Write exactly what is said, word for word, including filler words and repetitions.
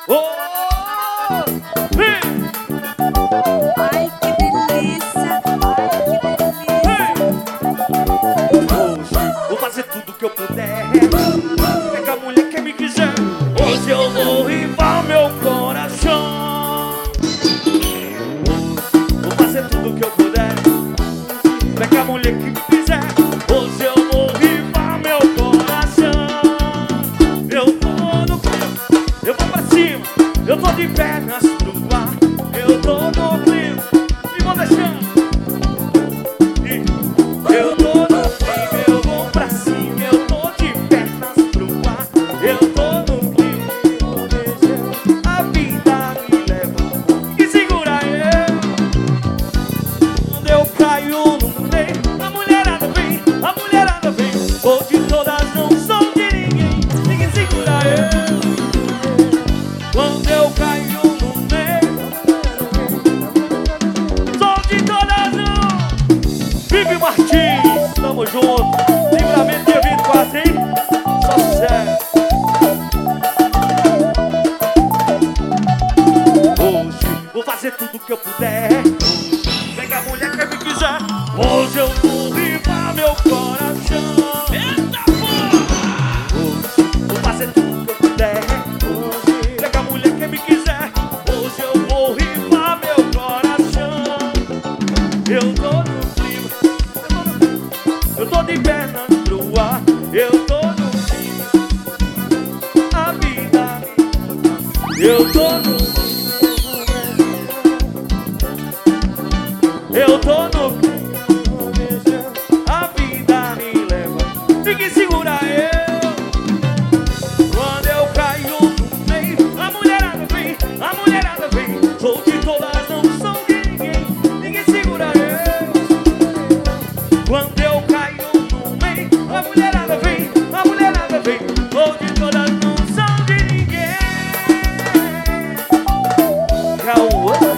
Oh, vem. Ai, que delícia. Ai, que delícia. Hoje vou fazer tudo que eu puder. Pega a mulher que me quiser. Hoje eu vou rivar meu coração. Vou fazer tudo que eu puder. Pega a mulher que me quiser. Hoje eu vou rivar meu coração. Eu tô no clima, eu vou pra cima. Eu tô de pernas pro ar. Eu tô no clima e vou deixando. Eu tô no clima, eu vou pra cima. Eu tô de pernas pro ar. Eu tô no clima e vou deixando. A vida me leva e segura eu. Quando eu caio no meio, a mulherada vem, a mulherada vem. Vou de todas, não sou de ninguém. Ninguém segura eu. Quando eu caio no meio, sou de todas, não. Vive Martins, tamo junto. Livramento dia vinte e quatro, hein? Só sucesso. Hoje vou fazer tudo que eu puder. Pega a mulher que me quiser. Hoje eu vou rivar meu coração. Eita porra! Hoje vou fazer tudo que eu puder. Hoje pega a mulher que me quiser. Hoje eu vou rivar meu coração. Eu tô no clima, eu tô de pernas pro ar. Eu tô no clima, a vida. Eu tô no Eu tô no clima, a vida me leva. Ninguém segura eu. Quando eu caio no meio, a mulherada vem, a mulherada vem. Sou de todas, não sou de ninguém. Ninguém segura eu. Quando eu caio no meio, a mulherada vem, a mulherada vem. Sou de todas, não sou de ninguém. Cauã.